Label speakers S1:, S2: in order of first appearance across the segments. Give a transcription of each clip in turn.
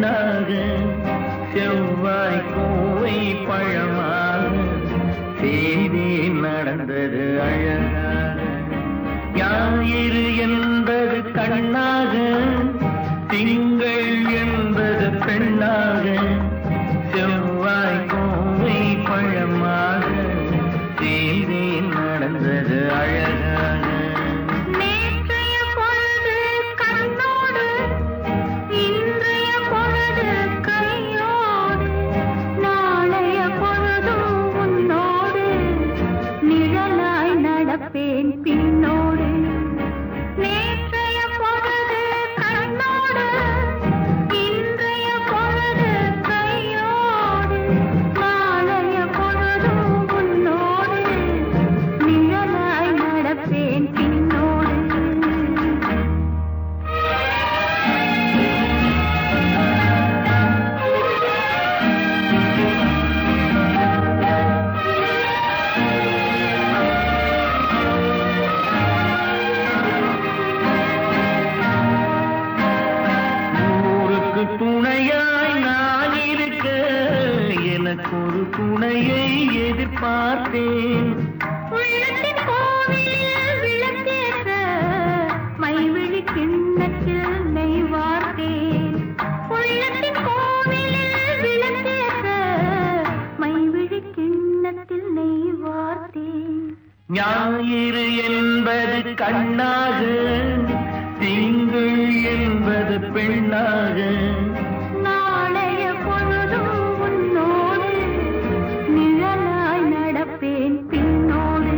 S1: பெண்ணாக, செவ்வாய் கோவை பழமாக செய்தி நடந்தது அழகாக. ஞாயிறு என்பது கண்ணாக, திங்கள் என்பது பெண்ணாக, செவ்வாய் கோவை பழமாக செய்தி நடந்தது அழகாக.
S2: பின்னோடு நேற்றைய பொழுது கண்ணோடு, இன்றைய பொழுது கையோடு, நாளைய பொழுது உன்னோடு நிழலாய் நடப்பேன் பின்னோடு.
S1: துணையாய் நான் இருக்க எனக்கு ஒரு துணையை எதிர்பார்த்தேன்.
S2: உள்ளத்தின் கோவிலில் விளக்கேற்ற மைவிழி கிண்ணத்தில் நெய் வார்த்தேன். உள்ளத்தின் கோவிலில் விளக்கேற்ற மைவிழி கிண்ணத்தில் நெய் வார்த்தேன்.
S1: ஞாயிறு என்பது கண்ணாக, திங்கள் என்பது பெண்ணாக,
S2: நாளைய பொழுதும் உன்னோடு நிழலாய் நடப்பேன் பின்னோடு.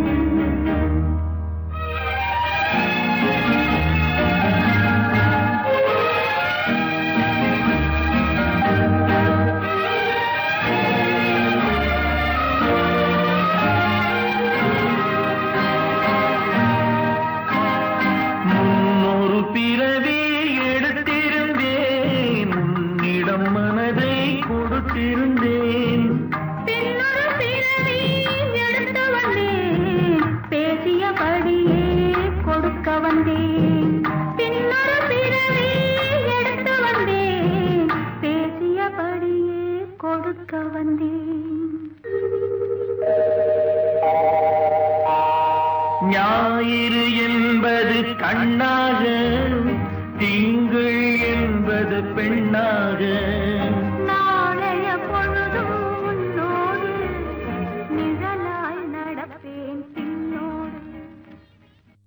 S1: பிறவி எடுத்திருந்தேன், உன்னிடம் மனதை கொடுத்திருந்தேன்.
S2: பின்னொரு பிறவி எடுத்து வந்தேன், பேசியபடியே கொடுக்க வந்தேன். பின்னொரு பிறவி எடுத்து வந்தேன், பேசியபடியே கொடுக்க வந்தேன்.
S1: ஞாயிறு என்பது கண்ணாக, திங்கள் என்பது பெண்ணாக,